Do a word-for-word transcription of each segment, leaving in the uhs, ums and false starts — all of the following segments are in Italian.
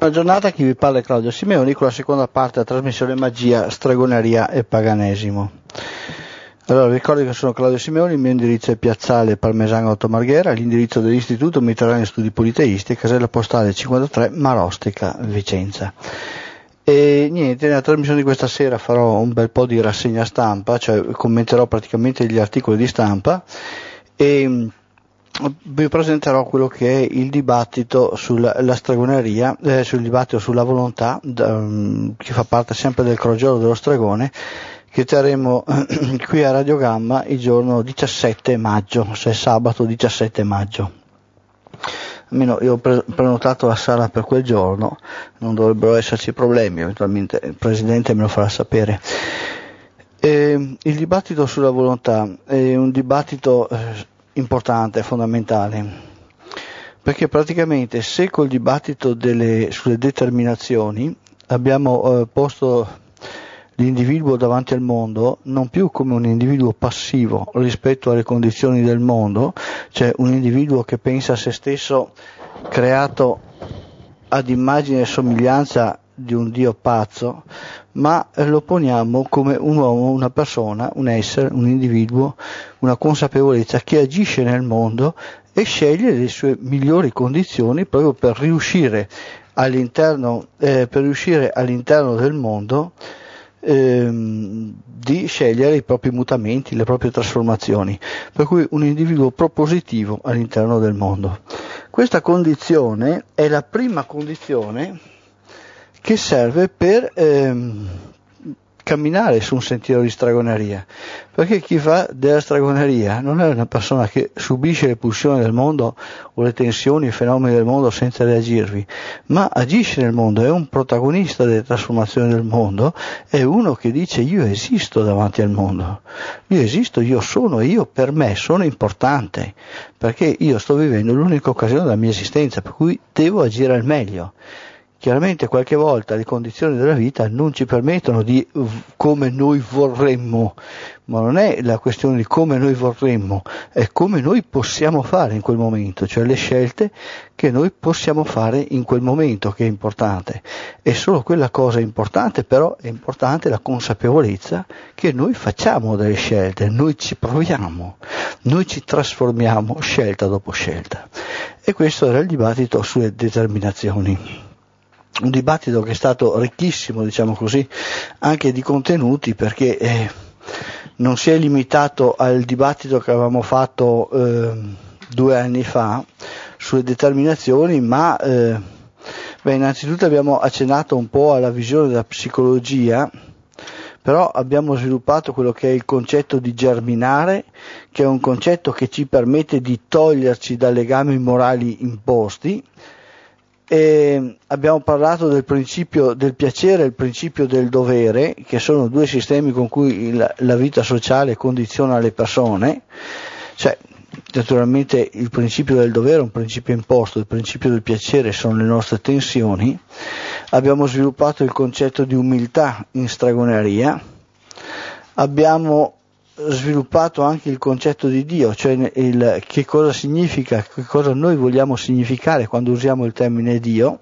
Buona giornata, chi vi parla è Claudio Simeoni con la seconda parte della trasmissione Magia, Stregoneria e Paganesimo. Allora, ricordo che sono Claudio Simeoni, il mio indirizzo è Piazzale Parmesano Otto Marghera, l'indirizzo dell'Istituto Mediterraneo Studi Politeisti, casella postale cinquantatré, Marostica, Vicenza. E niente, nella trasmissione di questa sera farò un bel po' di rassegna stampa, cioè commenterò praticamente gli articoli di stampa e vi presenterò quello che è il dibattito sulla la stregoneria, eh, sul dibattito sulla volontà, um, che fa parte sempre del Crogiolo dello Stregone, che terremo eh, qui a Radio Gamma il giorno diciassette maggio, se è sabato diciassette maggio. Almeno io ho pre- prenotato la sala per quel giorno, non dovrebbero esserci problemi, eventualmente il Presidente me lo farà sapere. E il dibattito sulla volontà è un dibattito eh, importante, fondamentale, perché praticamente se col dibattito delle, sulle determinazioni abbiamo eh, posto l'individuo davanti al mondo non più come un individuo passivo rispetto alle condizioni del mondo, cioè un individuo che pensa a se stesso creato ad immagine e somiglianza di un dio pazzo, ma lo poniamo come un uomo, una persona, un essere, un individuo, una consapevolezza che agisce nel mondo e sceglie le sue migliori condizioni proprio per riuscire all'interno, eh, per riuscire all'interno del mondo ehm, di scegliere i propri mutamenti, le proprie trasformazioni, per cui un individuo propositivo all'interno del mondo. Questa condizione è la prima condizione che serve per ehm, camminare su un sentiero di stregoneria, perché chi fa della stregoneria non è una persona che subisce le pulsioni del mondo o le tensioni e i fenomeni del mondo senza reagirvi, ma agisce nel mondo, è un protagonista delle trasformazioni del mondo, è uno che dice io esisto davanti al mondo, io esisto, io sono, io per me sono importante, perché io sto vivendo l'unica occasione della mia esistenza, per cui devo agire al meglio. Chiaramente qualche volta le condizioni della vita non ci permettono di come noi vorremmo, ma non è la questione di come noi vorremmo, è come noi possiamo fare in quel momento, cioè le scelte che noi possiamo fare in quel momento che è importante. È solo quella cosa importante, però è importante la consapevolezza che noi facciamo delle scelte, noi ci proviamo, noi ci trasformiamo scelta dopo scelta. E questo era il dibattito sulle determinazioni. Un dibattito che è stato ricchissimo, diciamo così, anche di contenuti, perché eh, non si è limitato al dibattito che avevamo fatto eh, due anni fa sulle determinazioni, ma eh, beh, innanzitutto abbiamo accennato un po' alla visione della psicologia, però abbiamo sviluppato quello che è il concetto di germinare, che è un concetto che ci permette di toglierci dai legami morali imposti. E abbiamo parlato del principio del piacere e il principio del dovere, che sono due sistemi con cui la, la vita sociale condiziona le persone, cioè naturalmente il principio del dovere è un principio imposto, il principio del piacere sono le nostre tensioni. Abbiamo sviluppato il concetto di umiltà in stregoneria, abbiamo sviluppato anche il concetto di Dio, cioè il, che cosa significa, che cosa noi vogliamo significare quando usiamo il termine Dio.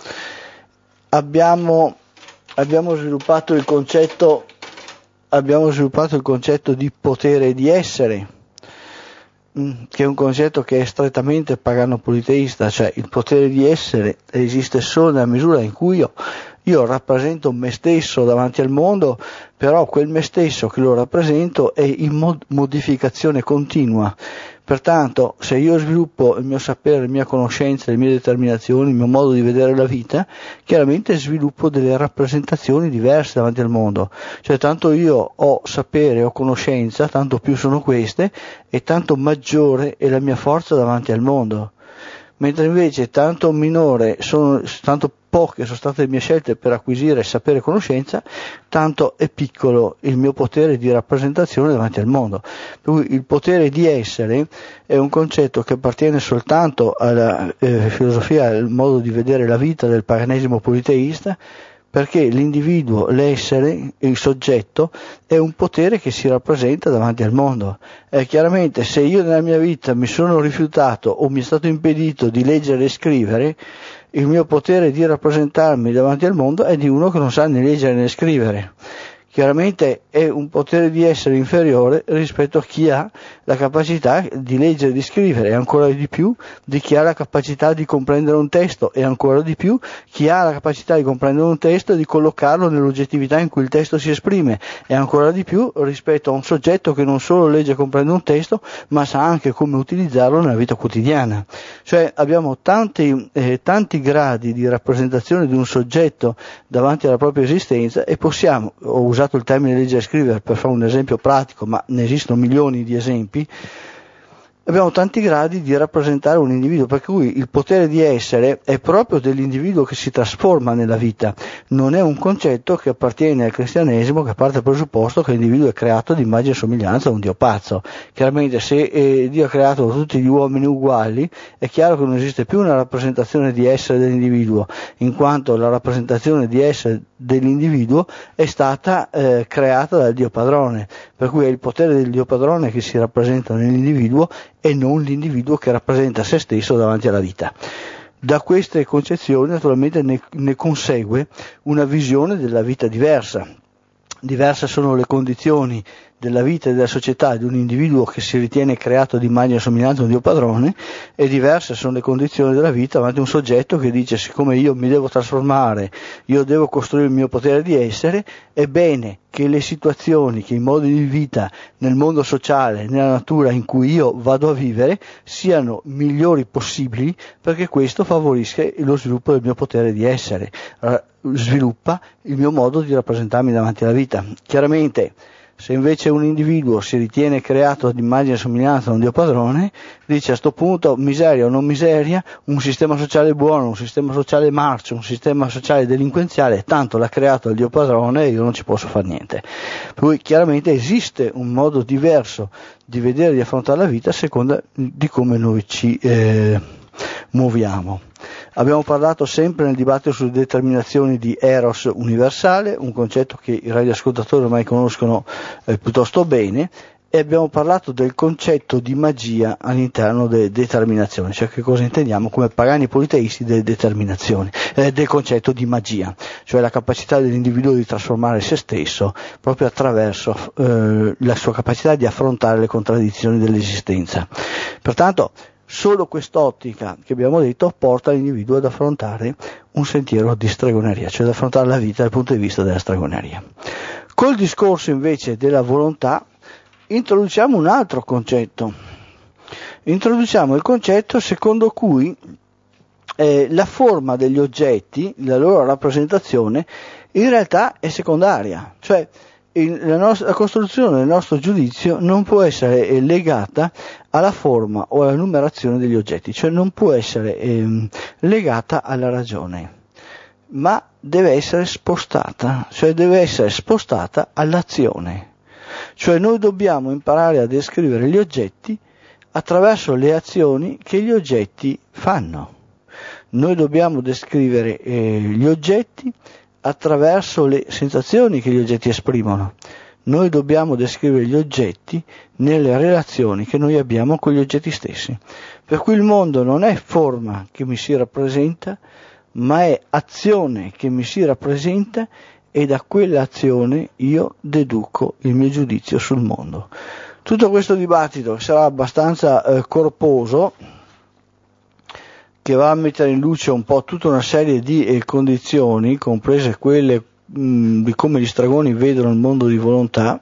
Abbiamo, abbiamo sviluppato il concetto, abbiamo sviluppato il concetto di potere di essere, che è un concetto che è strettamente pagano politeista, cioè il potere di essere esiste solo nella misura in cui io Io rappresento me stesso davanti al mondo, però quel me stesso che lo rappresento è in mod- modificazione continua. Pertanto, se io sviluppo il mio sapere, la mia conoscenza, le mie determinazioni, il mio modo di vedere la vita, chiaramente sviluppo delle rappresentazioni diverse davanti al mondo. Cioè, tanto io ho sapere, ho conoscenza, tanto più sono queste, e tanto maggiore è la mia forza davanti al mondo. Mentre invece tanto minore sono, tanto poche sono state le mie scelte per acquisire sapere e conoscenza, tanto è piccolo il mio potere di rappresentazione davanti al mondo. Per cui il potere di essere è un concetto che appartiene soltanto alla eh, filosofia, al modo di vedere la vita del paganesimo politeista, perché l'individuo, l'essere, il soggetto, è un potere che si rappresenta davanti al mondo. E chiaramente se io nella mia vita mi sono rifiutato o mi è stato impedito di leggere e scrivere, il mio potere di rappresentarmi davanti al mondo è di uno che non sa né leggere né scrivere. Chiaramente è un potere di essere inferiore rispetto a chi ha la capacità di leggere e di scrivere, e ancora di più di chi ha la capacità di comprendere un testo, e ancora di più chi ha la capacità di comprendere un testo e di collocarlo nell'oggettività in cui il testo si esprime, e ancora di più rispetto a un soggetto che non solo legge e comprende un testo, ma sa anche come utilizzarlo nella vita quotidiana. Cioè abbiamo tanti, eh, tanti gradi di rappresentazione di un soggetto davanti alla propria esistenza, e possiamo, ho usato il termine leggere e scrivere per fare un esempio pratico, ma ne esistono milioni di esempi, abbiamo tanti gradi di rappresentare un individuo, per cui il potere di essere è proprio dell'individuo che si trasforma nella vita, non è un concetto che appartiene al cristianesimo, che parte dal presupposto che l'individuo è creato di immagine e somiglianza a un Dio pazzo. Chiaramente se eh, Dio ha creato tutti gli uomini uguali, è chiaro che non esiste più una rappresentazione di essere dell'individuo, in quanto la rappresentazione di essere dell'individuo è stata eh, creata dal Dio padrone, per cui è il potere del Dio padrone che si rappresenta nell'individuo e non l'individuo che rappresenta se stesso davanti alla vita. Da queste concezioni naturalmente ne, ne consegue una visione della vita diversa. Diverse sono le condizioni della vita e della società di un individuo che si ritiene creato di immagine e somiglianza a un Dio padrone, e diverse sono le condizioni della vita davanti a un soggetto che dice: siccome io mi devo trasformare, io devo costruire il mio potere di essere, è bene che le situazioni, che i modi di vita nel mondo sociale, nella natura in cui io vado a vivere, siano migliori possibili, perché questo favorisca lo sviluppo del mio potere di essere, sviluppa il mio modo di rappresentarmi davanti alla vita. Chiaramente, se invece un individuo si ritiene creato ad immagine e somiglianza a un Dio padrone, dice: a sto punto, miseria o non miseria, un sistema sociale buono, un sistema sociale marcio, un sistema sociale delinquenziale, tanto l'ha creato il Dio padrone e io non ci posso fare niente. Per cui chiaramente esiste un modo diverso di vedere e di affrontare la vita a seconda di come noi ci eh, muoviamo. Abbiamo parlato sempre nel dibattito sulle determinazioni di Eros universale, un concetto che i radioascoltatori ormai conoscono eh, piuttosto bene, e abbiamo parlato del concetto di magia all'interno delle determinazioni, cioè che cosa intendiamo come pagani politeisti delle determinazioni, eh, del concetto di magia, cioè la capacità dell'individuo di trasformare se stesso proprio attraverso eh, la sua capacità di affrontare le contraddizioni dell'esistenza. Pertanto, solo quest'ottica che abbiamo detto porta l'individuo ad affrontare un sentiero di stregoneria, cioè ad affrontare la vita dal punto di vista della stregoneria. Col discorso invece della volontà introduciamo un altro concetto. Introduciamo il concetto secondo cui eh, la forma degli oggetti, la loro rappresentazione, in realtà è secondaria, cioè Il, la, nostra, la costruzione del nostro giudizio non può essere legata alla forma o alla numerazione degli oggetti, cioè non può essere ehm, legata alla ragione, ma deve essere spostata, cioè deve essere spostata all'azione. Cioè noi dobbiamo imparare a descrivere gli oggetti attraverso le azioni che gli oggetti fanno. Noi dobbiamo descrivere eh, gli oggetti attraverso le sensazioni che gli oggetti esprimono. Noi dobbiamo descrivere gli oggetti nelle relazioni che noi abbiamo con gli oggetti stessi. Per cui il mondo non è forma che mi si rappresenta, ma è azione che mi si rappresenta, e da quell'azione io deduco il mio giudizio sul mondo. Tutto questo dibattito sarà abbastanza eh, corposo, che va a mettere in luce un po' tutta una serie di eh, condizioni, comprese quelle mh, di come gli stregoni vedono il mondo di volontà.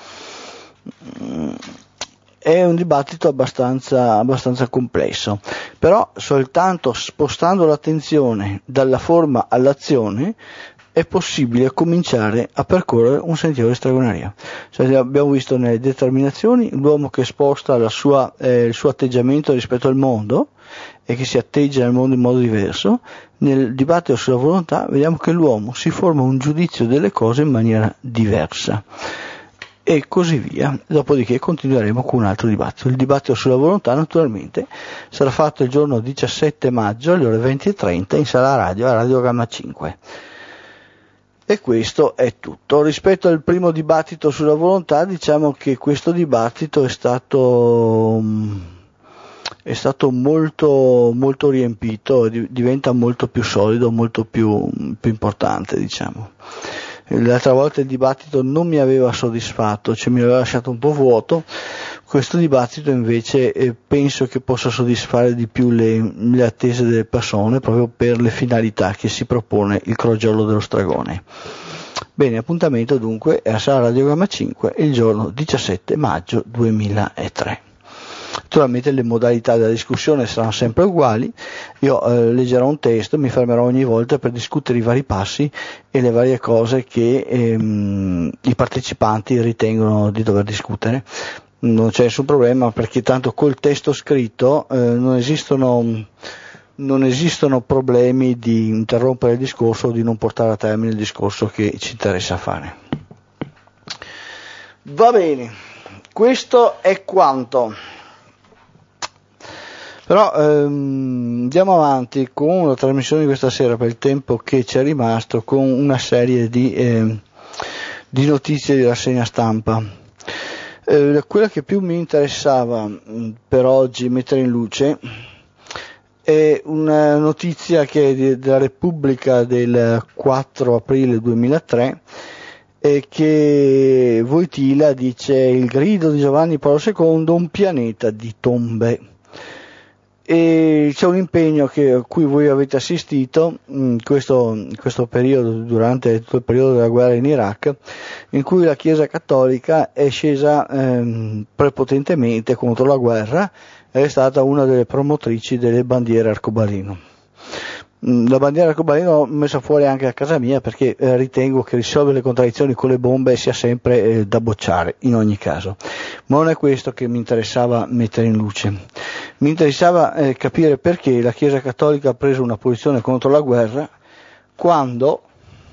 Mm, è un dibattito abbastanza, abbastanza complesso, però soltanto spostando l'attenzione dalla forma all'azione è possibile cominciare a percorrere un sentiero di stregoneria. Cioè, abbiamo visto nelle determinazioni l'uomo che sposta la sua, eh, il suo atteggiamento rispetto al mondo e che si atteggia nel mondo in modo diverso. Nel dibattito sulla volontà vediamo che l'uomo si forma un giudizio delle cose in maniera diversa, e così via. Dopodiché continueremo con un altro dibattito. Il dibattito sulla volontà naturalmente sarà fatto il giorno diciassette maggio alle ore venti e trenta in sala radio a Radio Gamma cinque. E questo è tutto. Rispetto al primo dibattito sulla volontà, diciamo che questo dibattito è stato è stato molto molto riempito, diventa molto più solido, molto più, più importante, diciamo. L'altra volta il dibattito non mi aveva soddisfatto, cioè mi aveva lasciato un po' vuoto. Questo dibattito invece eh, penso che possa soddisfare di più le, le attese delle persone, proprio per le finalità che si propone il crogiolo dello Stragone. Bene, appuntamento dunque è a Sala Radiogramma cinque il giorno diciassette maggio duemilatré. Naturalmente le modalità della discussione saranno sempre uguali, io eh, leggerò un testo, mi fermerò ogni volta per discutere i vari passi e le varie cose che ehm, i partecipanti ritengono di dover discutere. Non c'è nessun problema, perché tanto col testo scritto eh, non esistono non esistono problemi di interrompere il discorso o di non portare a termine il discorso che ci interessa fare. Va bene, questo è quanto. Però ehm, andiamo avanti con la trasmissione di questa sera, per il tempo che ci è rimasto, con una serie di, eh, di notizie di rassegna stampa. Eh, quella che più mi interessava mh, per oggi mettere in luce è una notizia che è di, della Repubblica del quattro aprile duemilatré, e che Wojtyla dice: il grido di Giovanni Paolo secondo, un pianeta di tombe. E c'è un impegno che, a cui voi avete assistito in questo, in questo periodo, durante tutto il periodo della guerra in Iraq, in cui la Chiesa Cattolica è scesa ehm, prepotentemente contro la guerra ed è stata una delle promotrici delle bandiere arcobaleno. La bandiera arcobaleno l'ho messa fuori anche a casa mia, perché eh, ritengo che risolvere le contraddizioni con le bombe sia sempre eh, da bocciare in ogni caso, ma non è questo che mi interessava mettere in luce. Mi interessava eh, capire perché la Chiesa Cattolica ha preso una posizione contro la guerra, quando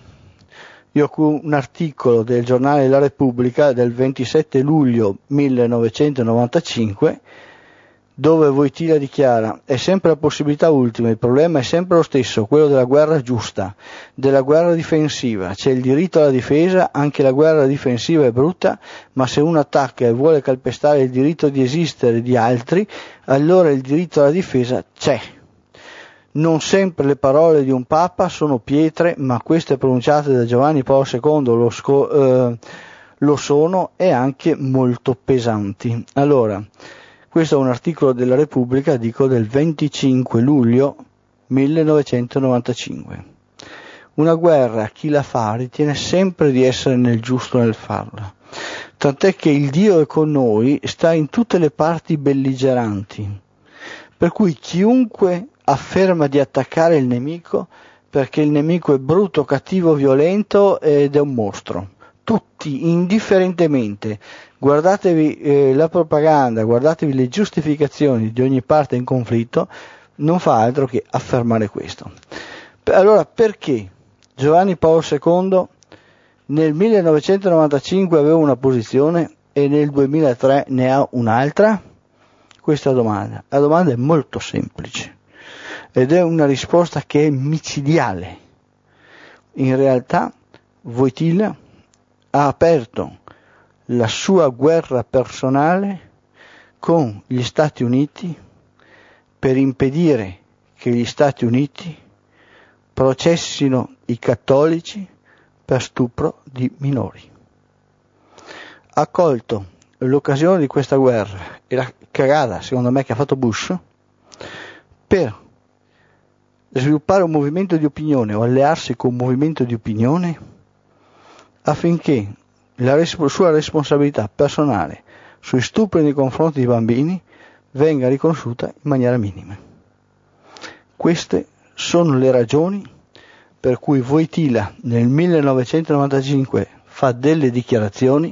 io ho un articolo del giornale La Repubblica del ventisette luglio millenovecentonovantacinque, dove Wojtyla dichiara: è sempre la possibilità ultima, il problema è sempre lo stesso, quello della guerra giusta, della guerra difensiva. C'è il diritto alla difesa, anche la guerra difensiva è brutta, ma se uno attacca e vuole calpestare il diritto di esistere di altri, allora il diritto alla difesa c'è. Non sempre le parole di un papa sono pietre, ma queste pronunciate da Giovanni Paolo secondo lo, sco- eh, lo sono, e anche molto pesanti. Allora, questo è un articolo della Repubblica, dico, del venticinque luglio millenovecentonovantacinque. Una guerra, chi la fa ritiene sempre di essere nel giusto nel farla, tant'è che il Dio è con noi, sta in tutte le parti belligeranti, per cui chiunque afferma di attaccare il nemico, perché il nemico è brutto, cattivo, violento ed è un mostro. Tutti, indifferentemente, guardatevi eh, la propaganda, guardatevi le giustificazioni di ogni parte in conflitto, non fa altro che affermare questo. Allora, perché Giovanni Paolo secondo nel millenovecentonovantacinque aveva una posizione e nel duemilatré ne ha un'altra? Questa domanda. La domanda è molto semplice ed è una risposta che è micidiale. In realtà Wojtyla ha aperto la sua guerra personale con gli Stati Uniti per impedire che gli Stati Uniti processino i cattolici per stupro di minori. Ha colto l'occasione di questa guerra e la cagata, secondo me, che ha fatto Bush per sviluppare un movimento di opinione o allearsi con un movimento di opinione affinché la res- sua responsabilità personale sui stupri nei confronti di bambini venga riconosciuta in maniera minima. Queste sono le ragioni per cui Wojtyla nel millenovecentonovantacinque fa delle dichiarazioni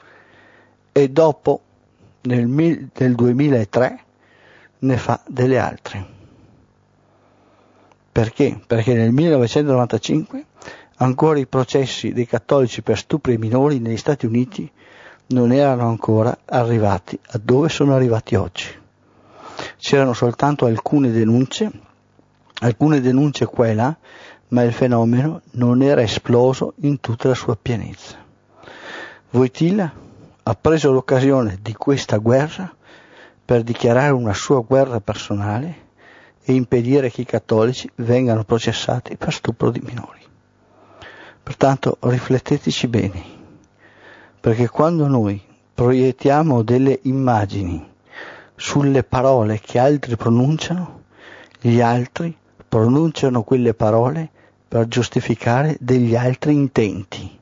e dopo nel, mil- nel duemilatré ne fa delle altre. Perché? Perché nel millenovecentonovantacinque ancora i processi dei cattolici per stupri minori negli Stati Uniti non erano ancora arrivati a dove sono arrivati oggi. C'erano soltanto alcune denunce, alcune denunce qua e là, ma il fenomeno non era esploso in tutta la sua pienezza. Wojtyla ha preso l'occasione di questa guerra per dichiarare una sua guerra personale e impedire che i cattolici vengano processati per stupro di minori. Pertanto rifletteteci bene, perché quando noi proiettiamo delle immagini sulle parole che altri pronunciano, gli altri pronunciano quelle parole per giustificare degli altri intenti.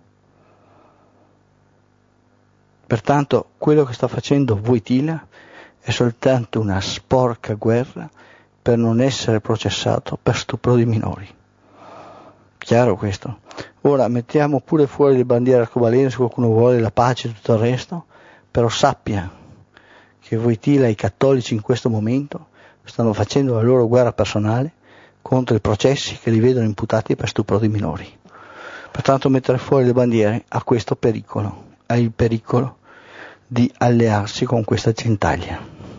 Pertanto quello che sta facendo Wojtyla è soltanto una sporca guerra per non essere processato per stupro di minori. Chiaro questo? Ora mettiamo pure fuori le bandiere arcobaleno se qualcuno vuole la pace e tutto il resto, però sappia che Wojtyla e i cattolici in questo momento stanno facendo la loro guerra personale contro i processi che li vedono imputati per stupro di minori. Pertanto mettere fuori le bandiere ha questo pericolo, ha il pericolo di allearsi con questa gentaglia.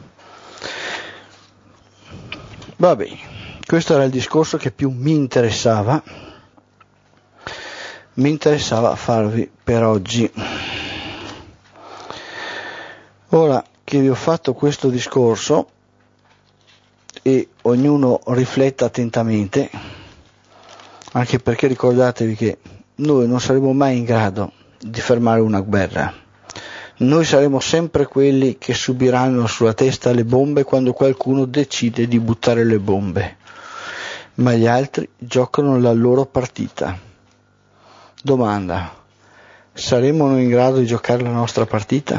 Va bene, questo era il discorso che più mi interessava, mi interessava farvi per oggi. Ora che vi ho fatto questo discorso e ognuno rifletta attentamente, anche perché ricordatevi che noi non saremo mai in grado di fermare una guerra. Noi saremo sempre quelli che subiranno sulla testa le bombe quando qualcuno decide di buttare le bombe, ma gli altri giocano la loro partita. Domanda: saremo noi in grado di giocare la nostra partita?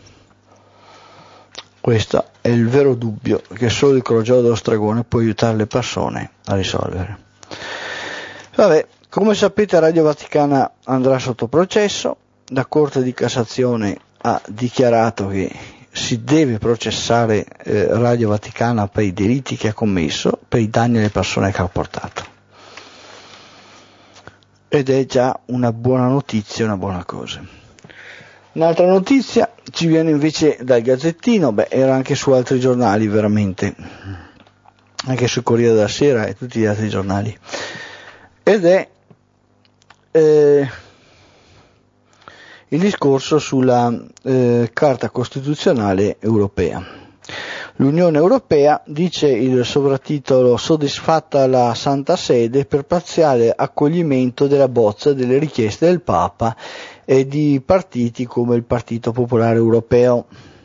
Questo è il vero dubbio che solo il crogiolo dello stregone può aiutare le persone a risolvere. Vabbè, come sapete Radio Vaticana andrà sotto processo, la Corte di Cassazione ha dichiarato che si deve processare eh, Radio Vaticana per i delitti che ha commesso, per i danni alle persone che ha portato. Ed è già una buona notizia, una buona cosa. Un'altra notizia ci viene invece dal Gazzettino, beh, era anche su altri giornali veramente, anche sul Corriere della Sera e tutti gli altri giornali, ed è eh, il discorso sulla eh, Carta Costituzionale Europea. L'Unione Europea, dice il sovratitolo, soddisfatta la Santa Sede per parziale accoglimento della bozza delle richieste del Papa e di partiti come il Partito Popolare Europeo.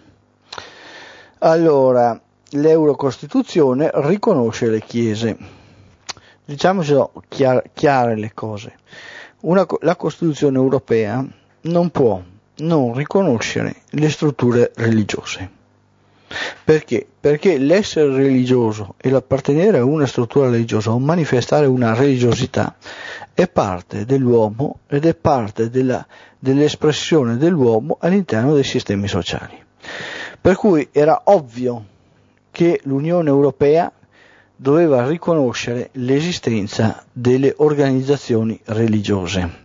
Allora, l'Eurocostituzione riconosce le chiese. Diciamocelo chiar- chiare le cose. Una, la Costituzione Europea non può non riconoscere le strutture religiose. Perché? Perché l'essere religioso e l'appartenere a una struttura religiosa o manifestare una religiosità è parte dell'uomo ed è parte della, dell'espressione dell'uomo all'interno dei sistemi sociali. Per cui era ovvio che l'Unione Europea doveva riconoscere l'esistenza delle organizzazioni religiose.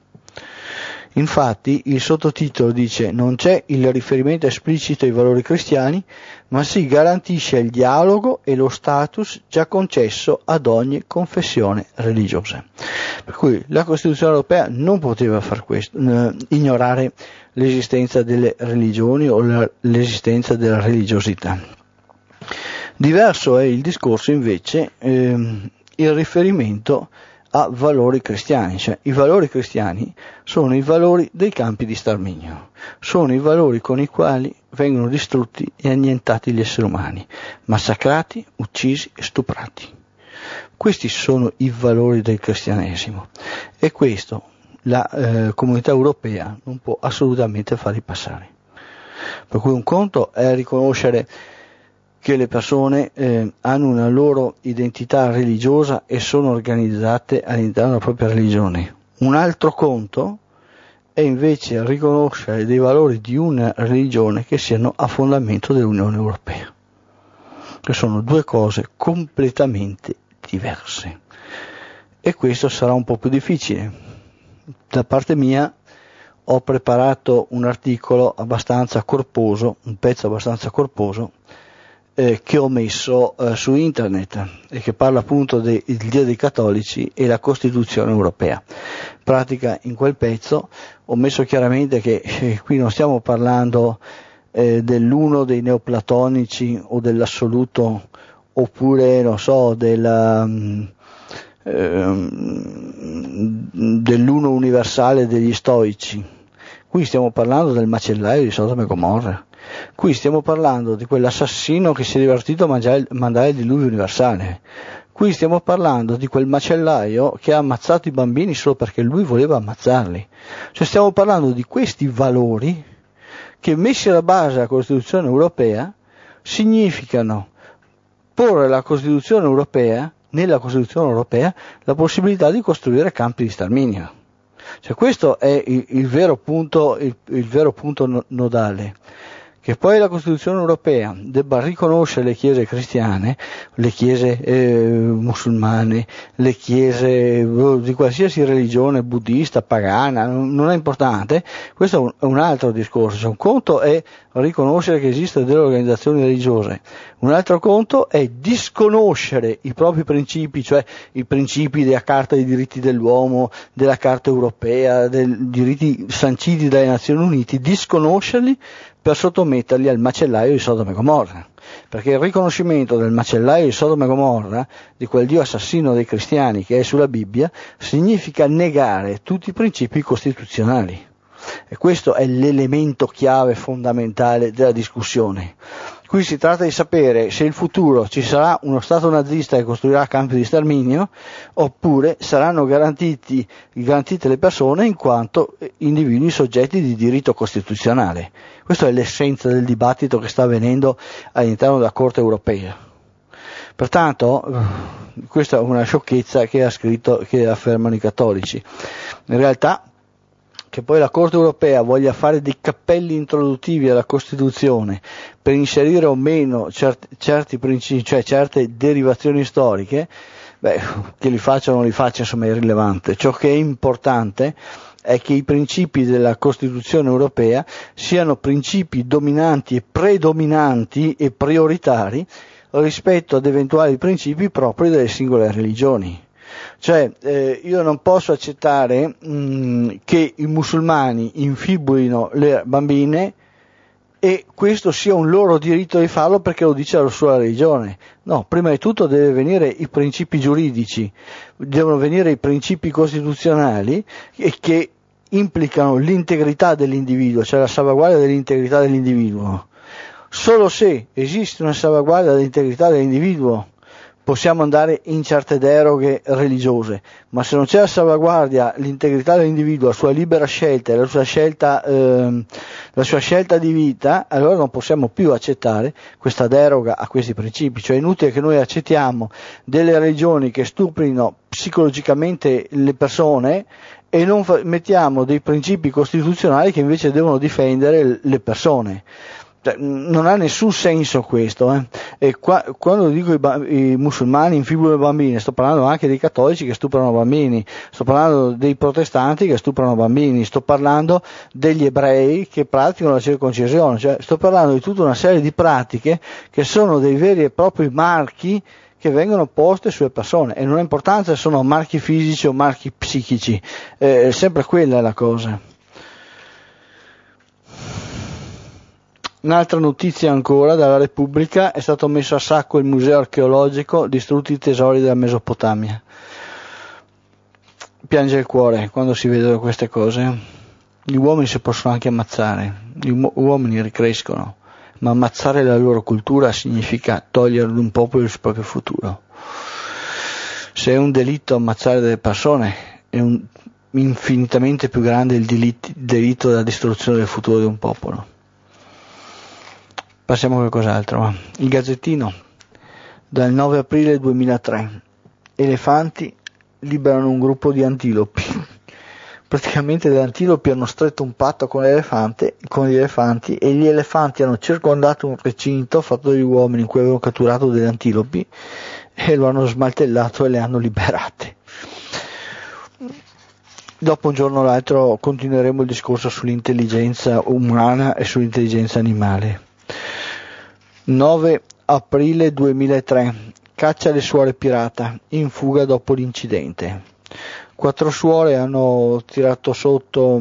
Infatti il sottotitolo dice: non c'è il riferimento esplicito ai valori cristiani, ma si garantisce il dialogo e lo status già concesso ad ogni confessione religiosa. Per cui la Costituzione europea non poteva far questo, eh, ignorare l'esistenza delle religioni o la, l'esistenza della religiosità. Diverso è il discorso invece ehm, il riferimento a valori cristiani, cioè i valori cristiani sono i valori dei campi di sterminio, sono i valori con i quali vengono distrutti e annientati gli esseri umani, massacrati, uccisi e stuprati. Questi sono i valori del cristianesimo e questo la eh, comunità europea non può assolutamente farli passare. Per cui un conto è riconoscere che le persone eh, hanno una loro identità religiosa e sono organizzate all'interno della propria religione. Un altro conto è invece riconoscere dei valori di una religione che siano a fondamento dell'Unione Europea, che sono due cose completamente diverse. E questo sarà un po' più difficile. Da parte mia ho preparato un articolo abbastanza corposo, un pezzo abbastanza corposo, eh, che ho messo eh, su internet e che parla appunto del Dio dei cattolici e la Costituzione europea. In pratica in quel pezzo ho messo chiaramente che eh, qui non stiamo parlando eh, dell'uno dei neoplatonici o dell'assoluto, oppure non so della, um, ehm, dell'uno universale degli stoici. Qui stiamo parlando del macellaio di Sodoma e Gomorra. Qui stiamo parlando di quell'assassino che si è divertito a mangiare, mandare il diluvio universale. Qui stiamo parlando di quel macellaio che ha ammazzato i bambini solo perché lui voleva ammazzarli. Cioè stiamo parlando di questi valori che, messi alla base della Costituzione europea, significano porre la Costituzione europea, nella Costituzione europea, la possibilità di costruire campi di sterminio. Cioè questo è il, il vero punto, il, il vero punto no, nodale. Che poi la Costituzione europea debba riconoscere le chiese cristiane, le chiese eh, musulmane, le chiese di qualsiasi religione, buddista, pagana, non è importante, questo è un, è un altro discorso. Cioè, un conto è riconoscere che esistono delle organizzazioni religiose, un altro conto è disconoscere i propri principi, cioè i principi della Carta dei diritti dell'uomo, della Carta europea, dei diritti sanciti dalle Nazioni Unite, disconoscerli per sottometterli al macellaio di Sodoma e Gomorra, perché il riconoscimento del macellaio di Sodoma e Gomorra, di quel Dio assassino dei cristiani che è sulla Bibbia, significa negare tutti i principi costituzionali, e questo è l'elemento chiave fondamentale della discussione. Qui si tratta di sapere se in futuro ci sarà uno Stato nazista che costruirà campi di sterminio, oppure saranno garantiti, garantite le persone in quanto individui soggetti di diritto costituzionale. Questa è l'essenza del dibattito che sta avvenendo all'interno della Corte europea. Pertanto, questa è una sciocchezza che ha scritto, che affermano i cattolici. In realtà, che poi la Corte europea voglia fare dei cappelli introduttivi alla Costituzione per inserire o meno certi, certi principi, cioè certe derivazioni storiche, beh, che li faccia o non li faccia, insomma, è irrilevante. Ciò che è importante è che i principi della Costituzione europea siano principi dominanti e predominanti e prioritari rispetto ad eventuali principi propri delle singole religioni. Cioè eh, io non posso accettare mh, che i musulmani infibolino le bambine e questo sia un loro diritto di farlo perché lo dice la sua religione. No, prima di tutto deve venire i principi giuridici, devono venire i principi costituzionali e che implicano l'integrità dell'individuo, cioè la salvaguardia dell'integrità dell'individuo. Solo se esiste una salvaguardia dell'integrità dell'individuo possiamo andare in certe deroghe religiose, ma se non c'è la salvaguardia, l'integrità dell'individuo, la sua libera scelta, la sua scelta, ehm, la sua scelta di vita, allora non possiamo più accettare questa deroga a questi principi. Cioè è inutile che noi accettiamo delle religioni che stuprino psicologicamente le persone e non fa- mettiamo dei principi costituzionali che invece devono difendere le persone. Cioè, non ha nessun senso questo, eh. E qua, quando dico i, ba- i musulmani infibolano le bambine, sto parlando anche dei cattolici che stuprano bambini, sto parlando dei protestanti che stuprano bambini, sto parlando degli ebrei che praticano la circoncisione, cioè sto parlando di tutta una serie di pratiche che sono dei veri e propri marchi che vengono poste sulle persone, e non ha importanza se sono marchi fisici o marchi psichici, eh, è sempre quella la cosa. Un'altra notizia ancora dalla Repubblica: è stato messo a sacco il museo archeologico, distrutti i tesori della Mesopotamia. Piange il cuore quando si vedono queste cose. Gli uomini si possono anche ammazzare, gli uomini ricrescono, ma ammazzare la loro cultura significa togliere ad un popolo il proprio futuro. Se è un delitto ammazzare delle persone, è un, infinitamente più grande il delitto, delitto della distruzione del futuro di un popolo. Passiamo a qualcos'altro. Il Gazzettino, dal nove aprile duemilatré. Elefanti liberano un gruppo di antilopi. Praticamente le antilopi hanno stretto un patto con l'elefante, con gli elefanti, e gli elefanti hanno circondato un recinto fatto dagli uomini in cui avevano catturato delle antilopi e lo hanno smaltellato e le hanno liberate. Dopo un giorno o l'altro continueremo il discorso sull'intelligenza umana e sull'intelligenza animale. nove aprile duemilatré, caccia alle suore pirata, in fuga dopo l'incidente. Quattro suore hanno tirato sotto,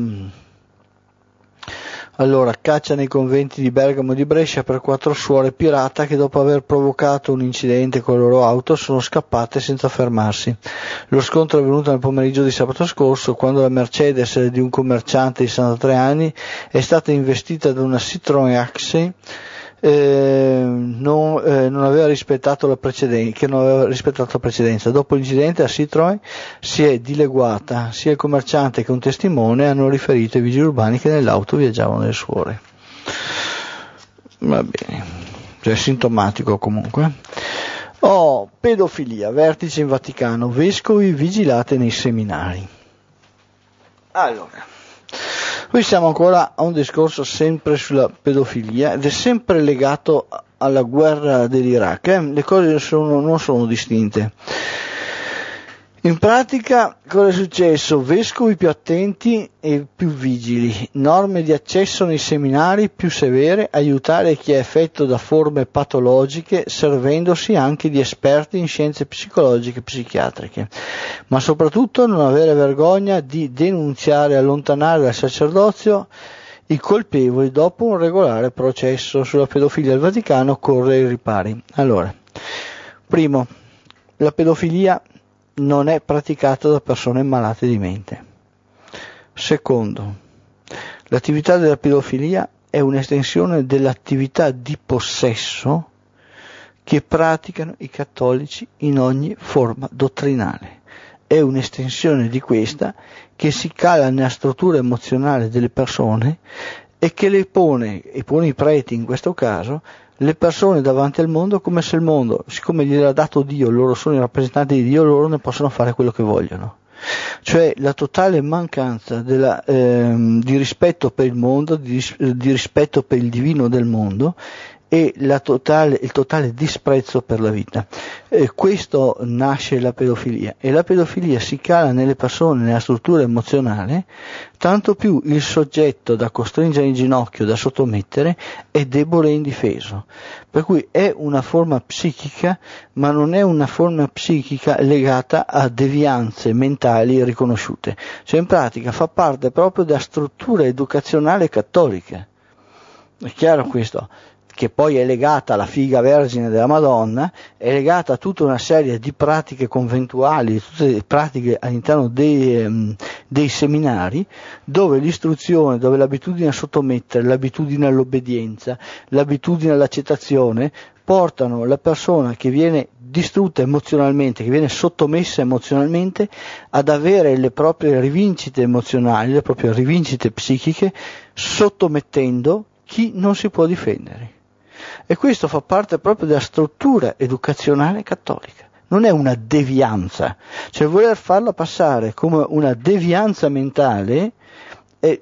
allora, caccia nei conventi di Bergamo e di Brescia per quattro suore pirata che dopo aver provocato un incidente con le loro auto sono scappate senza fermarsi. Lo scontro è avvenuto nel pomeriggio di sabato scorso, quando la Mercedes di un commerciante di sessantatré anni è stata investita da una Citroën Axi Eh, non, eh, non aveva rispettato la precedenza, che non aveva rispettato la precedenza. Dopo l'incidente la Citroën si è dileguata, sia il commerciante che un testimone hanno riferito ai vigili urbani che nell'auto viaggiavano le suore. Va bene, cioè sintomatico comunque. Oh, pedofilia, vertice in Vaticano, vescovi vigilate nei seminari. Allora, qui siamo ancora a un discorso sempre sulla pedofilia ed è sempre legato alla guerra dell'Iraq, eh? Le cose sono, non sono distinte. In pratica cosa è successo? Vescovi più attenti e più vigili, norme di accesso nei seminari più severe, aiutare chi è affetto da forme patologiche servendosi anche di esperti in scienze psicologiche e psichiatriche, ma soprattutto non avere vergogna di denunziare e allontanare dal sacerdozio i colpevoli dopo un regolare processo sulla pedofilia. Il Vaticano corre ai ripari. Allora, primo, la pedofilia non è praticata da persone malate di mente. Secondo, l'attività della pedofilia è un'estensione dell'attività di possesso che praticano i cattolici in ogni forma dottrinale. È un'estensione di questa che si cala nella struttura emozionale delle persone e che le pone, e pone i preti in questo caso, le persone davanti al mondo come se il mondo, siccome gliel'ha dato Dio, loro sono i rappresentanti di Dio, loro ne possono fare quello che vogliono. Cioè la totale mancanza della, ehm, di rispetto per il mondo, di, di rispetto per il divino del mondo e la totale, il totale disprezzo per la vita. E questo nasce la pedofilia, e la pedofilia si cala nelle persone, nella struttura emozionale, tanto più il soggetto da costringere in ginocchio, da sottomettere, è debole e indifeso. Per cui è una forma psichica, ma non è una forma psichica legata a devianze mentali riconosciute. Cioè in pratica fa parte proprio della struttura educazionale cattolica. È chiaro questo? Che poi è legata alla figa vergine della Madonna, è legata a tutta una serie di pratiche conventuali, tutte le pratiche all'interno dei, um, dei seminari, dove l'istruzione, dove l'abitudine a sottomettere, l'abitudine all'obbedienza, l'abitudine all'accettazione, portano la persona che viene distrutta emozionalmente, che viene sottomessa emozionalmente, ad avere le proprie rivincite emozionali, le proprie rivincite psichiche, sottomettendo chi non si può difendere. E questo fa parte proprio della struttura educazionale cattolica. Non è una devianza, cioè voler farla passare come una devianza mentale è,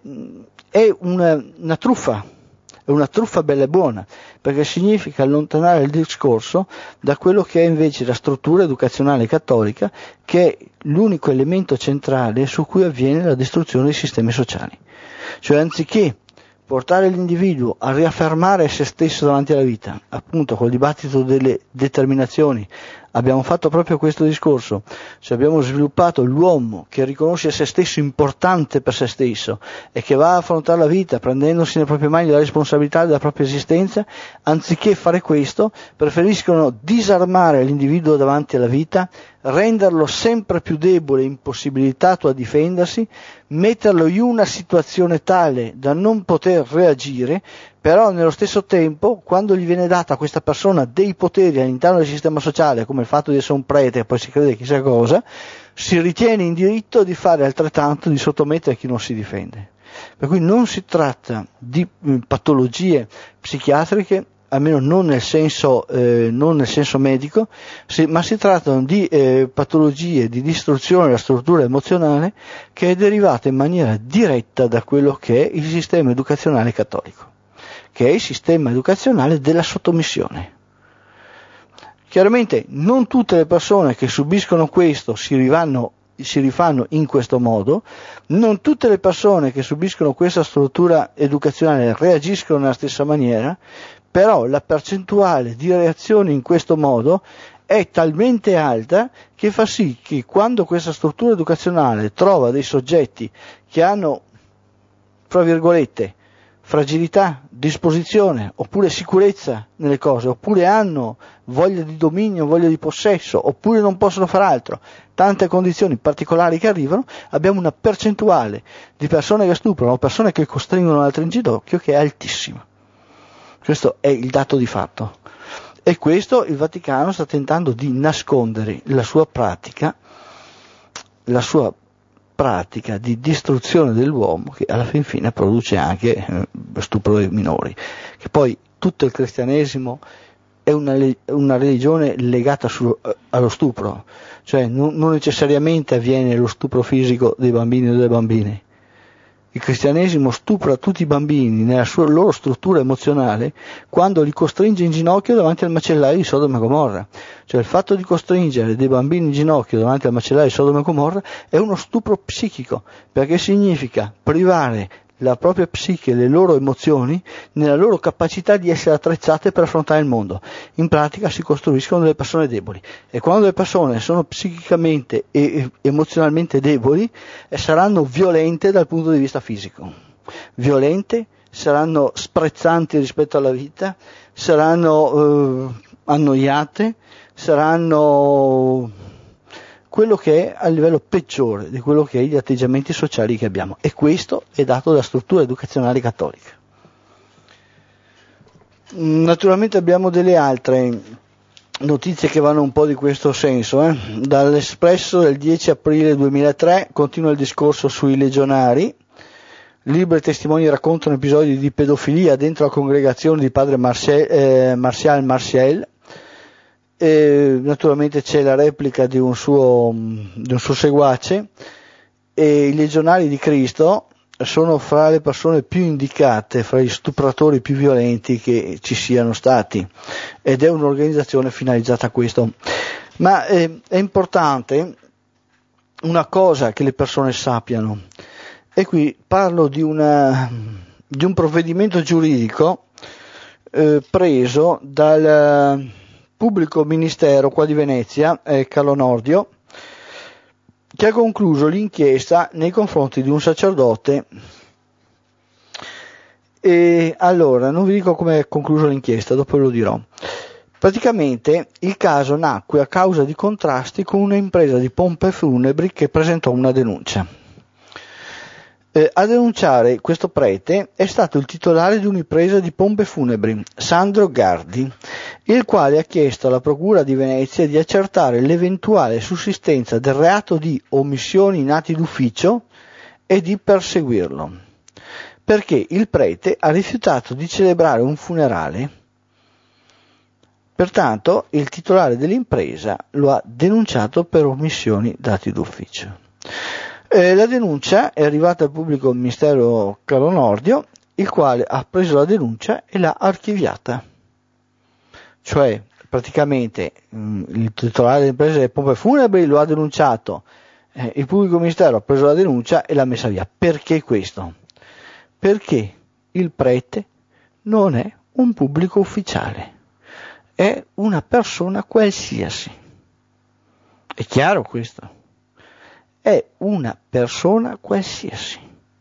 è una, una truffa, è una truffa bella e buona, perché significa allontanare il discorso da quello che è invece la struttura educazionale cattolica, che è l'unico elemento centrale su cui avviene la distruzione dei sistemi sociali. Cioè anziché portare l'individuo a riaffermare se stesso davanti alla vita, appunto col dibattito delle determinazioni, abbiamo fatto proprio questo discorso, cioè abbiamo sviluppato l'uomo che riconosce se stesso importante per se stesso e che va a affrontare la vita prendendosi nelle proprie mani la responsabilità della propria esistenza. Anziché fare questo, preferiscono disarmare l'individuo davanti alla vita, renderlo sempre più debole e impossibilitato a difendersi, metterlo in una situazione tale da non poter reagire, però nello stesso tempo, quando gli viene data a questa persona dei poteri all'interno del sistema sociale, come il fatto di essere un prete e poi si crede chissà cosa, si ritiene in diritto di fare altrettanto, di sottomettere chi non si difende. Per cui non si tratta di patologie psichiatriche, almeno non nel senso, eh, non nel senso medico, si, ma si trattano di eh, patologie di distruzione della struttura emozionale che è derivata in maniera diretta da quello che è il sistema educazionale cattolico, che è il sistema educazionale della sottomissione. Chiaramente non tutte le persone che subiscono questo si rivanno si rifanno in questo modo, non tutte le persone che subiscono questa struttura educazionale reagiscono nella stessa maniera, però la percentuale di reazioni in questo modo è talmente alta che fa sì che quando questa struttura educazionale trova dei soggetti che hanno, fra virgolette, fragilità, disposizione, oppure sicurezza nelle cose, oppure hanno voglia di dominio, voglia di possesso, oppure non possono fare altro, tante condizioni particolari che arrivano, abbiamo una percentuale di persone che stuprano, persone che costringono altri in ginocchio che è altissima. Questo è il dato di fatto. E questo il Vaticano sta tentando di nascondere la sua pratica, la sua pratica di distruzione dell'uomo, che alla fin fine produce anche eh, stupro dei minori, che poi tutto il cristianesimo è una, una religione legata su, allo stupro, cioè non, non necessariamente avviene lo stupro fisico dei bambini o delle bambine. Il cristianesimo stupra tutti i bambini nella sua, loro struttura emozionale quando li costringe in ginocchio davanti al macellaio di Sodoma e Gomorra. Cioè il fatto di costringere dei bambini in ginocchio davanti al macellaio di Sodoma e Gomorra è uno stupro psichico, perché significa privare la propria psiche, le loro emozioni, nella loro capacità di essere attrezzate per affrontare il mondo. In pratica si costruiscono delle persone deboli, e quando le persone sono psichicamente e emozionalmente deboli eh, saranno violente dal punto di vista fisico, violente, saranno sprezzanti rispetto alla vita, saranno eh, annoiate, saranno quello che è a livello peggiore di quello che è gli atteggiamenti sociali che abbiamo, e questo è dato da struttura educazionale cattolica. Naturalmente abbiamo delle altre notizie che vanno un po' di questo senso. Eh? Dall'Espresso del dieci aprile duemilatré continua il discorso sui legionari. Libri e testimoni raccontano episodi di pedofilia dentro la congregazione di padre Martial eh, Martial Martial. E naturalmente c'è la replica di un suo, di un suo seguace, e i legionari di Cristo sono fra le persone più indicate, fra gli stupratori più violenti che ci siano stati, ed è un'organizzazione finalizzata a questo. Ma eh, è importante una cosa che le persone sappiano, e qui parlo di, una, di un provvedimento giuridico eh, preso dal pubblico ministero qua di Venezia, eh, Carlo Nordio, che ha concluso l'inchiesta nei confronti di un sacerdote. E allora, non vi dico come è concluso l'inchiesta, dopo ve lo dirò. Praticamente il caso nacque a causa di contrasti con un'impresa di pompe funebri che presentò una denuncia. Eh, a denunciare questo prete è stato il titolare di un'impresa di pompe funebri, Sandro Gardi, il quale ha chiesto alla Procura di Venezia di accertare l'eventuale sussistenza del reato di omissioni in atti d'ufficio e di perseguirlo, perché il prete ha rifiutato di celebrare un funerale. Pertanto il titolare dell'impresa lo ha denunciato per omissioni d'atti d'ufficio. Eh, la denuncia è arrivata al pubblico ministero Carlo Nordio, il quale ha preso la denuncia e l'ha archiviata. Cioè, praticamente, mh, il titolare dell'impresa delle pompe funebri lo ha denunciato, eh, il pubblico ministero ha preso la denuncia e l'ha messa via. Perché questo? Perché il prete non è un pubblico ufficiale, è una persona qualsiasi. È chiaro questo? È una persona qualsiasi,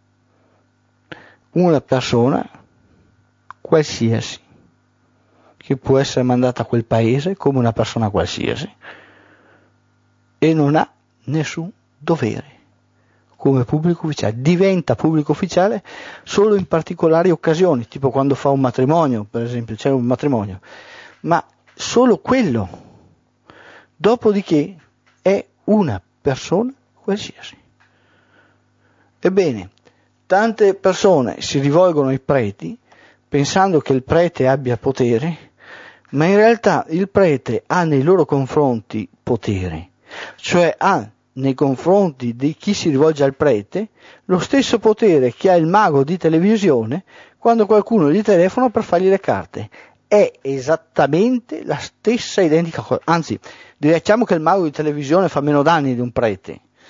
una persona qualsiasi che può essere mandata a quel paese come una persona qualsiasi e non ha nessun dovere come pubblico ufficiale. Diventa pubblico ufficiale solo in particolari occasioni, tipo quando fa un matrimonio, per esempio, c'è un matrimonio, ma solo quello. Dopodiché è una persona qualsiasi. Ebbene, tante persone si rivolgono ai preti pensando che il prete abbia potere, ma in realtà il prete ha nei loro confronti potere, cioè ha nei confronti di chi si rivolge al prete lo stesso potere che ha il mago di televisione quando qualcuno gli telefona per fargli le carte. È esattamente la stessa identica cosa, anzi, diciamo che il mago di televisione fa meno danni di un prete,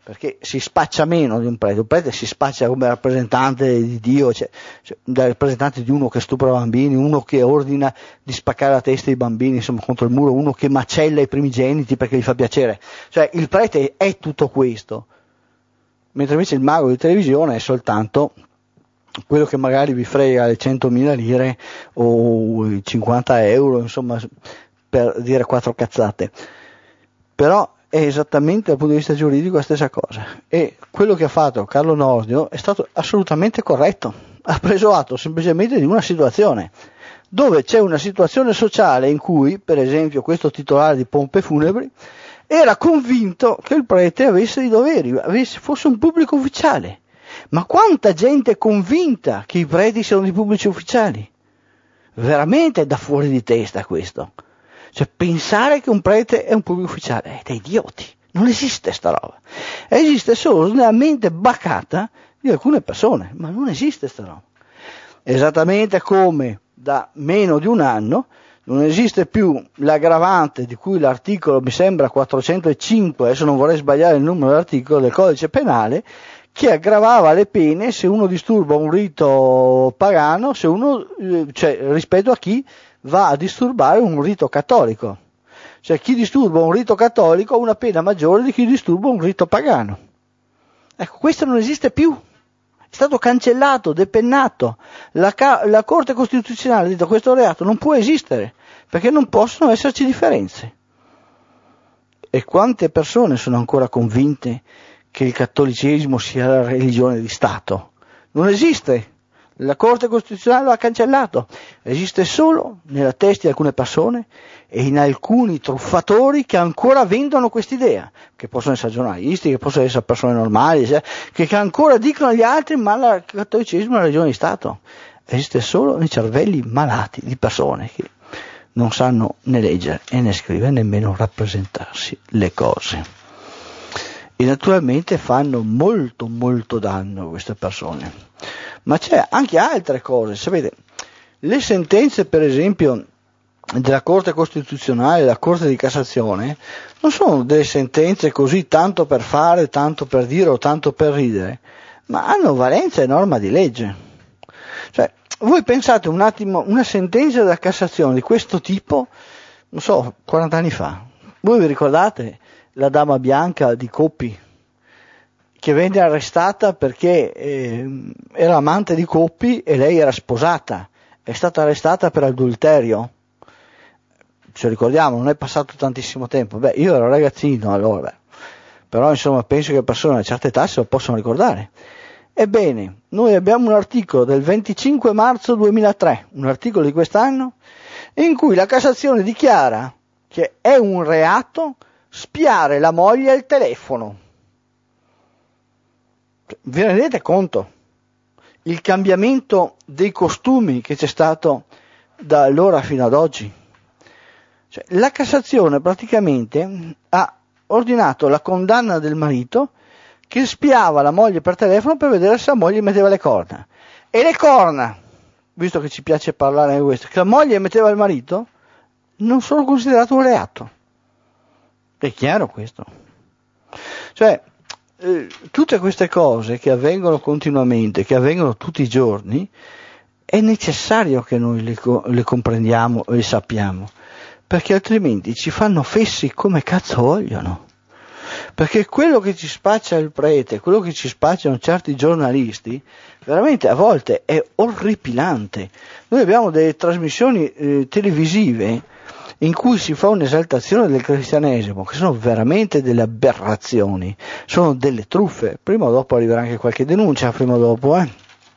perché si spaccia meno di un prete. Un prete si spaccia come rappresentante di Dio, cioè, cioè rappresentante di uno che stupra bambini, uno che ordina di spaccare la testa ai bambini, insomma, contro il muro, uno che macella i primigeniti perché gli fa piacere. Cioè il prete è tutto questo, mentre invece il mago di televisione è soltanto quello che magari vi frega le centomila lire o i cinquanta euro, insomma, per dire quattro cazzate. Però è esattamente dal punto di vista giuridico la stessa cosa, e quello che ha fatto Carlo Nordio è stato assolutamente corretto. Ha preso atto semplicemente di una situazione dove c'è una situazione sociale in cui, per esempio, questo titolare di pompe funebri era convinto che il prete avesse i doveri, avesse, fosse un pubblico ufficiale. Ma quanta gente è convinta che i preti siano dei pubblici ufficiali? Veramente è da fuori di testa questo. Cioè pensare che un prete è un pubblico ufficiale è da idioti. Non esiste sta roba. Esiste solo nella mente bacata di alcune persone, ma non esiste sta roba. Esattamente come da meno di un anno non esiste più l'aggravante di cui l'articolo mi sembra quattrocentocinque, adesso non vorrei sbagliare il numero dell'articolo del codice penale, che aggravava le pene se uno disturba un rito pagano, se uno, cioè, rispetto a chi va a disturbare un rito cattolico. Cioè chi disturba un rito cattolico ha una pena maggiore di chi disturba un rito pagano. Ecco, questo non esiste più. È stato cancellato, depennato. La, la Corte Costituzionale ha detto che questo reato non può esistere, perché non possono esserci differenze. E quante persone sono ancora convinte che il cattolicesimo sia la religione di Stato? Non esiste. La Corte Costituzionale lo ha cancellato. Esiste solo nella testa di alcune persone e in alcuni truffatori che ancora vendono quest'idea, che possono essere giornalisti, che possono essere persone normali, cioè, che ancora dicono agli altri ma il cattolicesimo è una religione di Stato. Esiste solo nei cervelli malati di persone che non sanno né leggere e né scrivere, nemmeno rappresentarsi le cose. E naturalmente fanno molto molto danno queste persone. Ma c'è anche altre cose, sapete, le sentenze per esempio della Corte Costituzionale, della Corte di Cassazione, non sono delle sentenze così tanto per fare, tanto per dire o tanto per ridere, ma hanno valenza e norma di legge. Cioè, voi pensate un attimo, una sentenza della Cassazione di questo tipo, non so, quaranta anni fa, voi vi ricordate la dama bianca di Coppi, che venne arrestata perché eh, era amante di Coppi e lei era sposata, è stata arrestata per adulterio, ci ricordiamo, non è passato tantissimo tempo, beh io ero ragazzino allora, però insomma penso che persone a una certa età se lo possono ricordare. Ebbene, noi abbiamo un articolo del venticinque marzo duemilatré, un articolo di quest'anno, in cui la Cassazione dichiara che è un reato spiare la moglie al telefono. Vi rendete conto? Il cambiamento dei costumi che c'è stato da allora fino ad oggi? Cioè, la Cassazione praticamente ha ordinato la condanna del marito che spiava la moglie per telefono per vedere se la moglie metteva le corna. E le corna, visto che ci piace parlare di questo, che la moglie metteva al marito, non sono considerate un reato. È chiaro questo? Cioè, Eh, tutte queste cose che avvengono continuamente, che avvengono tutti i giorni, è necessario che noi le, le comprendiamo e le sappiamo, perché altrimenti ci fanno fessi come cazzo vogliono. Perché quello che ci spaccia il prete, quello che ci spacciano certi giornalisti, veramente a volte è orripilante. Noi abbiamo delle trasmissioni eh, televisive in cui si fa un'esaltazione del cristianesimo, che sono veramente delle aberrazioni, sono delle truffe. Prima o dopo arriverà anche qualche denuncia, prima o dopo, eh.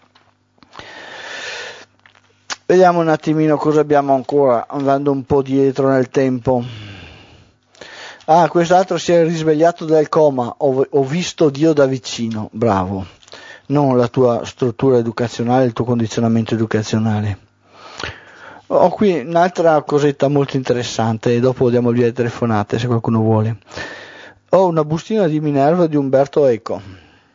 Vediamo un attimino cosa abbiamo ancora, andando un po' dietro nel tempo. Ah, quest'altro si è risvegliato dal coma, ho, ho visto Dio da vicino, bravo. Non la tua struttura educazionale, il tuo condizionamento educazionale. Ho qui un'altra cosetta molto interessante e dopo diamo via le telefonate se qualcuno vuole. Ho una bustina di Minerva di Umberto Eco.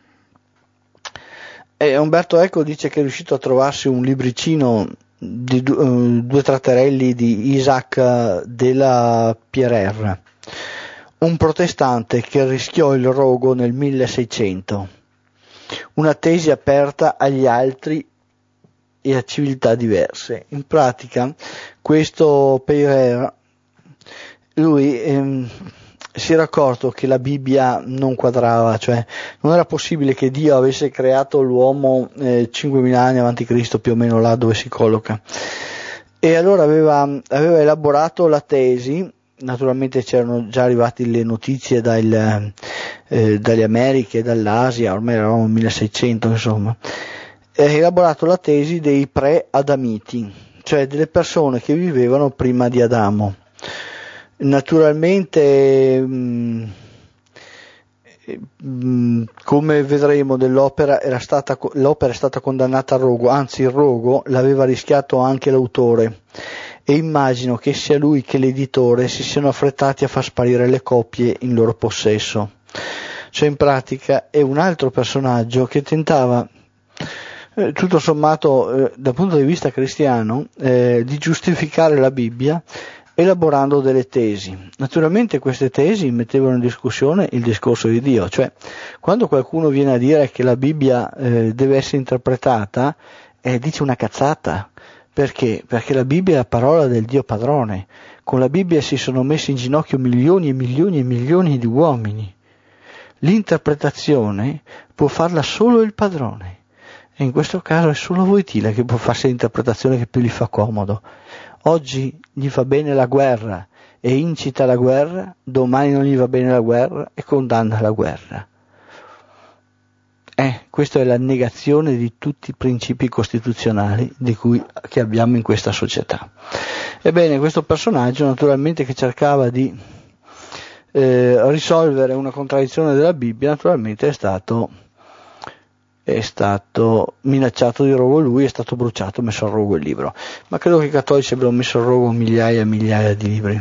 E Umberto Eco dice che è riuscito a trovarsi un libricino di uh, due trattarelli di Isaac della Pierre. un protestante che rischiò il rogo nel milleseicento, una tesi aperta agli altri e a civiltà diverse. In pratica questo Pereira, lui ehm, si era accorto che la Bibbia non quadrava, cioè non era possibile che Dio avesse creato l'uomo eh, cinquemila anni avanti Cristo, più o meno là dove si colloca, e allora aveva, aveva elaborato la tesi. Naturalmente c'erano già arrivate le notizie dal, eh, dalle Americhe, dall'Asia, ormai eravamo nel milleseicento, insomma. Ha elaborato la tesi dei pre-adamiti, cioè delle persone che vivevano prima di Adamo. Naturalmente, mh, mh, come vedremo dell'opera, era stata, l'opera è stata condannata al rogo, anzi il rogo l'aveva rischiato anche l'autore, e immagino che sia lui che l'editore si siano affrettati a far sparire le copie in loro possesso. Cioè in pratica è un altro personaggio che tentava, eh, tutto sommato eh, dal punto di vista cristiano, eh, di giustificare la Bibbia elaborando delle tesi. Naturalmente queste tesi mettevano in discussione il discorso di Dio, cioè quando qualcuno viene a dire che la Bibbia eh, deve essere interpretata, eh, dice una cazzata. Perché? Perché la Bibbia è la parola del Dio padrone. Con la Bibbia si sono messi in ginocchio milioni e milioni e milioni di uomini. L'interpretazione può farla solo il padrone, e in questo caso è solo Wojtyla che può farsi l'interpretazione che più gli fa comodo. Oggi gli fa bene la guerra e incita la guerra, domani non gli va bene la guerra e condanna la guerra. Eh, questa è la negazione di tutti i principi costituzionali di cui, che abbiamo in questa società. Ebbene, questo personaggio naturalmente che cercava di eh, risolvere una contraddizione della Bibbia, naturalmente è stato, è stato minacciato di rogo lui, è stato bruciato, messo a rogo il libro. Ma credo che i cattolici abbiano messo a rogo migliaia e migliaia di libri.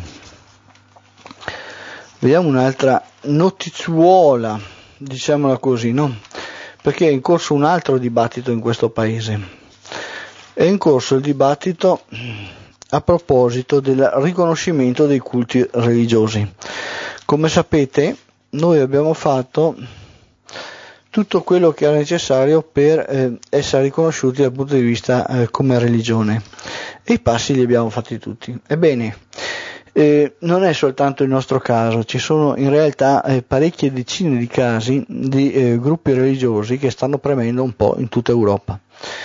Vediamo un'altra notizuola, diciamola così, no? Perché è in corso un altro dibattito in questo paese. È in corso il dibattito a proposito del riconoscimento dei culti religiosi. Come sapete, noi abbiamo fatto tutto quello che era necessario per eh, essere riconosciuti dal punto di vista eh, come religione, e i passi li abbiamo fatti tutti. Ebbene, Eh, non è soltanto il nostro caso, ci sono in realtà eh, parecchie decine di casi di eh, gruppi religiosi che stanno premendo un po' in tutta Europa,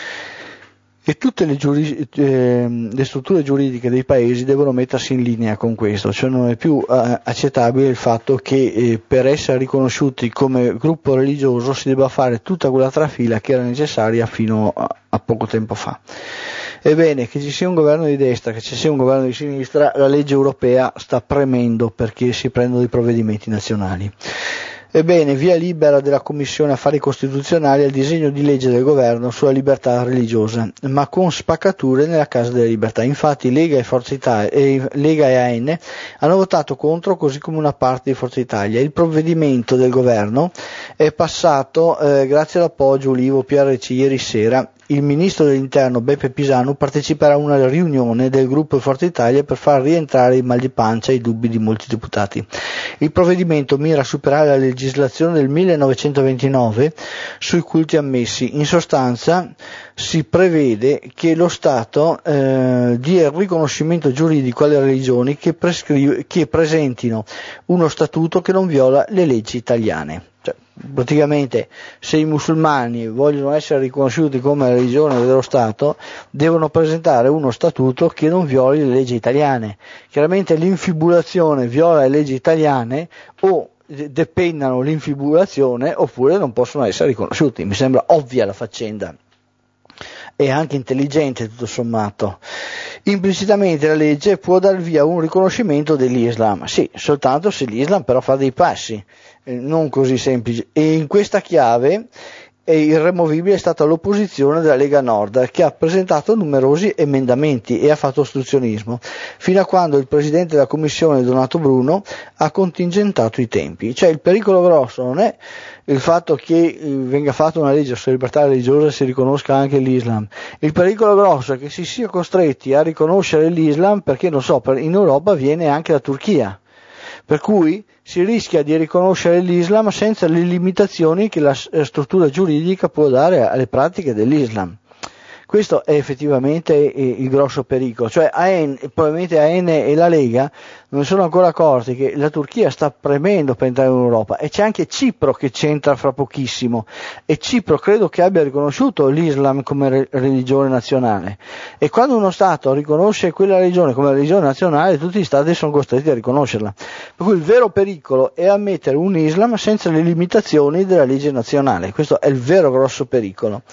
e tutte le, giuri- eh, le strutture giuridiche dei paesi devono mettersi in linea con questo, cioè non è più eh, accettabile il fatto che eh, per essere riconosciuti come gruppo religioso si debba fare tutta quella trafila che era necessaria fino a, a poco tempo fa. Ebbene, che ci sia un governo di destra, che ci sia un governo di sinistra, la legge europea sta premendo perché si prendono dei provvedimenti nazionali. Ebbene, via libera della Commissione Affari Costituzionali al disegno di legge del governo sulla libertà religiosa, ma con spaccature nella Casa delle Libertà. Infatti Lega e Forza Italia, e Lega e A N hanno votato contro, così come una parte di Forza Italia. Il provvedimento del governo è passato eh, grazie all'appoggio Ulivo P R C ieri sera. Il ministro dell'Interno Beppe Pisanu parteciperà a una riunione del gruppo Forza Italia per far rientrare il mal di pancia e i dubbi di molti deputati. Il provvedimento mira a superare la legislazione del millenovecentoventinove sui culti ammessi. In sostanza si prevede che lo Stato eh, dia il riconoscimento giuridico alle religioni che, prescri- che presentino uno statuto che non viola le leggi italiane. Cioè, praticamente, se i musulmani vogliono essere riconosciuti come religione dello Stato, devono presentare uno statuto che non violi le leggi italiane. Chiaramente l'infibulazione viola le leggi italiane, o depennano l'infibulazione oppure non possono essere riconosciuti. Mi sembra ovvia la faccenda, e anche intelligente tutto sommato. Implicitamente la legge può dar via un riconoscimento dell'Islam, sì, soltanto se l'Islam però fa dei passi, eh, non così semplici, e in questa chiave è irremovibile è stata l'opposizione della Lega Nord, che ha presentato numerosi emendamenti e ha fatto ostruzionismo, fino a quando il presidente della commissione Donato Bruno ha contingentato i tempi. Cioè il pericolo grosso non è il fatto che venga fatta una legge sulla libertà religiosa e si riconosca anche l'Islam. Il pericolo grosso è che si sia costretti a riconoscere l'Islam perché, non so, in Europa viene anche la Turchia. per cui si rischia di riconoscere l'Islam senza le limitazioni che la struttura giuridica può dare alle pratiche dell'Islam. Questo è effettivamente il grosso pericolo, cioè A N, probabilmente A N e la Lega non sono ancora accorti che la Turchia sta premendo per entrare in Europa, e c'è anche Cipro che c'entra fra pochissimo, e Cipro credo che abbia riconosciuto l'Islam come re- religione nazionale, e quando uno Stato riconosce quella religione come religione nazionale, tutti gli Stati sono costretti a riconoscerla, per cui il vero pericolo è ammettere un Islam senza le limitazioni della legge nazionale. Questo è il vero grosso pericolo.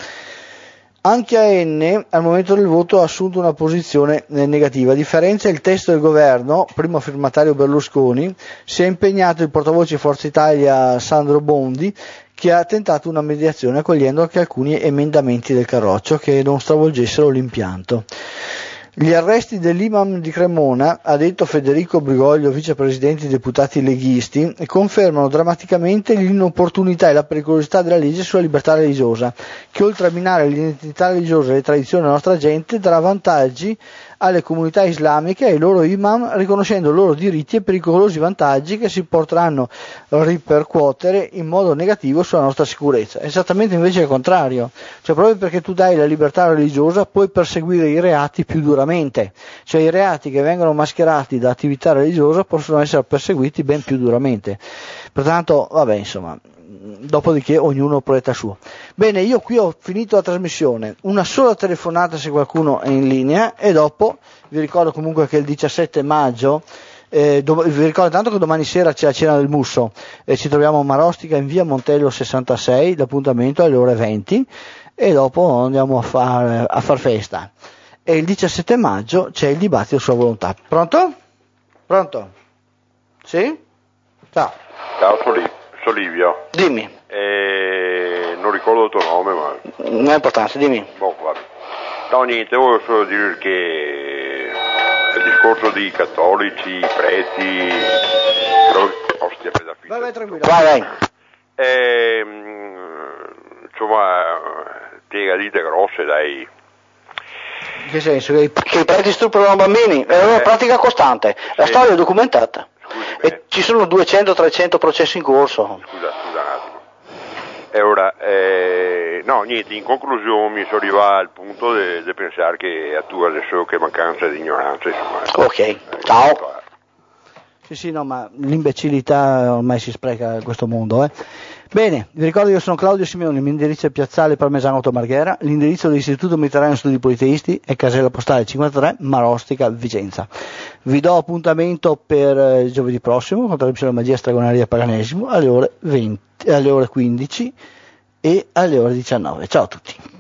Anche A N al momento del voto ha assunto una posizione negativa. A differenza il testo del governo, primo firmatario Berlusconi, si è impegnato il portavoce Forza Italia Sandro Bondi, che ha tentato una mediazione accogliendo anche alcuni emendamenti del Carroccio che non stravolgessero l'impianto. Gli arresti dell'imam di Cremona, ha detto Federico Brigoglio, vicepresidente dei deputati leghisti, confermano drammaticamente l'inopportunità e la pericolosità della legge sulla libertà religiosa, che oltre a minare l'identità religiosa e le tradizioni della nostra gente, darà vantaggi alle comunità islamiche e ai loro imam, riconoscendo i loro diritti e pericolosi vantaggi che si potranno ripercuotere in modo negativo sulla nostra sicurezza. Esattamente invece il contrario, cioè proprio perché tu dai la libertà religiosa puoi perseguire i reati più duramente, cioè i reati che vengono mascherati da attività religiosa possono essere perseguiti ben più duramente. Pertanto, vabbè, insomma, dopodiché ognuno proietta suo. Bene, io qui ho finito la trasmissione, una sola telefonata se qualcuno è in linea, e dopo vi ricordo comunque che il diciassette maggio, eh, dov- vi ricordo tanto che domani sera c'è la cena del Musso, e ci troviamo a Marostica in via Montello sessantasei, l'appuntamento è alle ore venti, e dopo andiamo a far, a far festa. E il diciassette maggio c'è il dibattito sulla volontà. Pronto? Pronto? Sì? Ciao. Ciao, sono Livio. Dimmi. Eh, non ricordo il tuo nome, ma... Non è importante, dimmi. Boh, vabbè. No, niente, volevo solo dire che il discorso di cattolici, preti... Ostia, per la fine. Vai, vai, tranquillo. Vai, vai. Eh, insomma, piega dite grosse, dai. In che senso? Che i, che i preti stuprano bambini? È una eh, pratica costante. La sì. Storia è documentata. E ci sono duecento trecento processi in corso. Scusa, scusa un attimo. E ora, eh, no, niente, in conclusione mi sono arrivato al punto di pensare che a tu adesso che mancanza di ignoranza, insomma. Ok, eh, ciao. Sì, sì, no, ma l'imbecillità ormai si spreca in questo mondo, eh. Bene, vi ricordo che io sono Claudio Simeoni, il mio indirizzo è Piazzale Parmesano Otto Marghera, l'indirizzo dell'Istituto Mediterraneo Studi Politeisti è casella postale cinquantatré, Marostica, Vicenza. Vi do appuntamento per eh, giovedì prossimo con trasmissione Magia, Stregoneria e Paganesimo alle ore venti, alle ore quindici e alle ore diciannove. Ciao a tutti.